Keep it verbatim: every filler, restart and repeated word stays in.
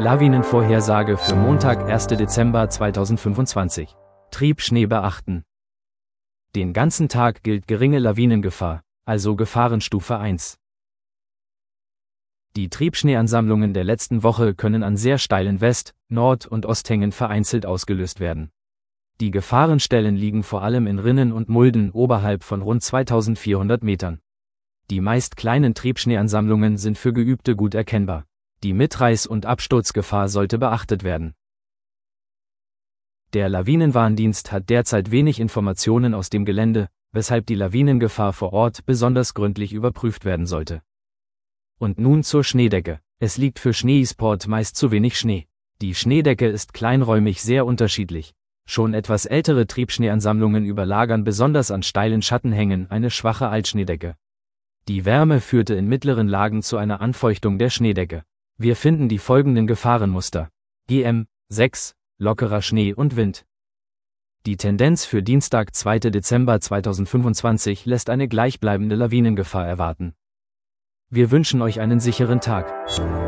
Lawinenvorhersage für Montag, erster Dezember zweitausendfünfundzwanzig. Triebschnee beachten. Den ganzen Tag gilt geringe Lawinengefahr, also Gefahrenstufe eins. Die Triebschneeansammlungen der letzten Woche können an sehr steilen West-, Nord- und Osthängen vereinzelt ausgelöst werden. Die Gefahrenstellen liegen vor allem in Rinnen und Mulden oberhalb von rund zweitausendvierhundert Metern. Die meist kleinen Triebschneeansammlungen sind für Geübte gut erkennbar. Die Mitreiß- und Absturzgefahr sollte beachtet werden. Der Lawinenwarndienst hat derzeit wenig Informationen aus dem Gelände, weshalb die Lawinengefahr vor Ort besonders gründlich überprüft werden sollte. Und nun zur Schneedecke. Es liegt für Schneesport meist zu wenig Schnee. Die Schneedecke ist kleinräumig sehr unterschiedlich. Schon etwas ältere Triebschneeansammlungen überlagern besonders an steilen Schattenhängen eine schwache Altschneedecke. Die Wärme führte in mittleren Lagen zu einer Anfeuchtung der Schneedecke. Wir finden die folgenden Gefahrenmuster. G M sechs, lockerer Schnee und Wind. Die Tendenz für Dienstag, zweiter Dezember zweitausendfünfundzwanzig lässt eine gleichbleibende Lawinengefahr erwarten. Wir wünschen euch einen sicheren Tag.